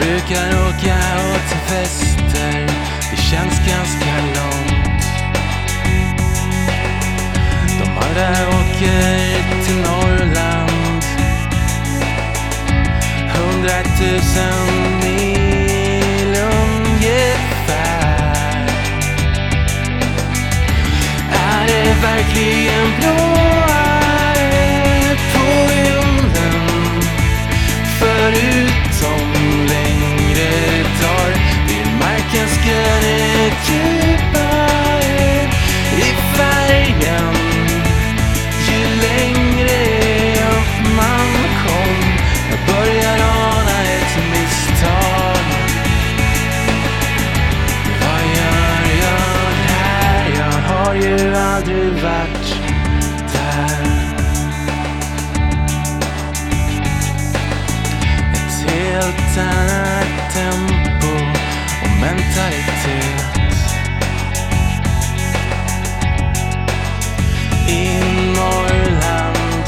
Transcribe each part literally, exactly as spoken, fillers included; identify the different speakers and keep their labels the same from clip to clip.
Speaker 1: brukar åka åt till fester, det känns ganska långt. De andra åker till Norrland, hundratusen mil ungefär. Är det verkligen blåare på himlen förutom längre dagar? Blir marken skönare djupare i färgen ju längre upp man kom? Jag börjar ana ett misstag. Vad gör jag här? Jag har ju aldrig varit där. Ett helt annat tempo och mentalitet. I Norrland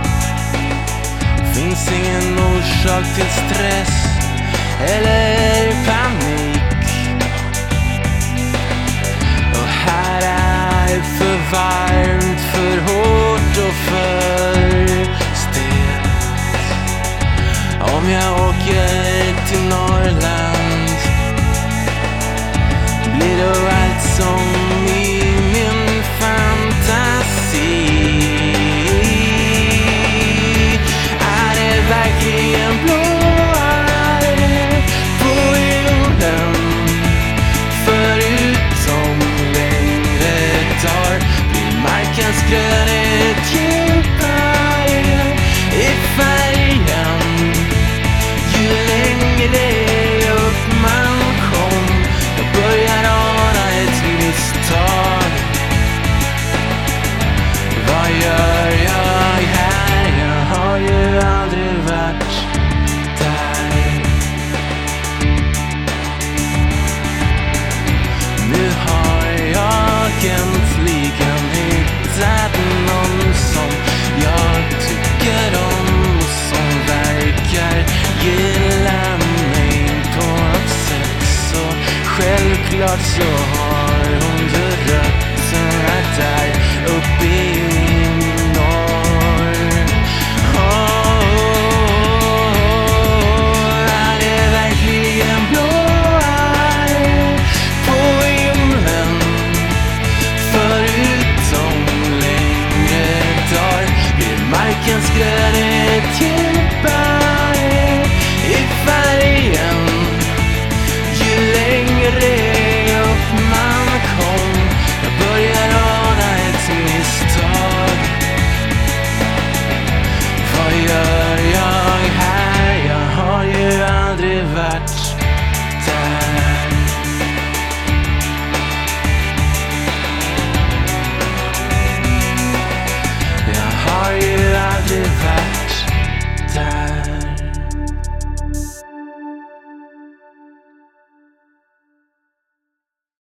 Speaker 1: finns ingen orsak till stress eller panik. Och här är för varmt, för hårt och för stelt. Om jag åker till Norrland blir det allt som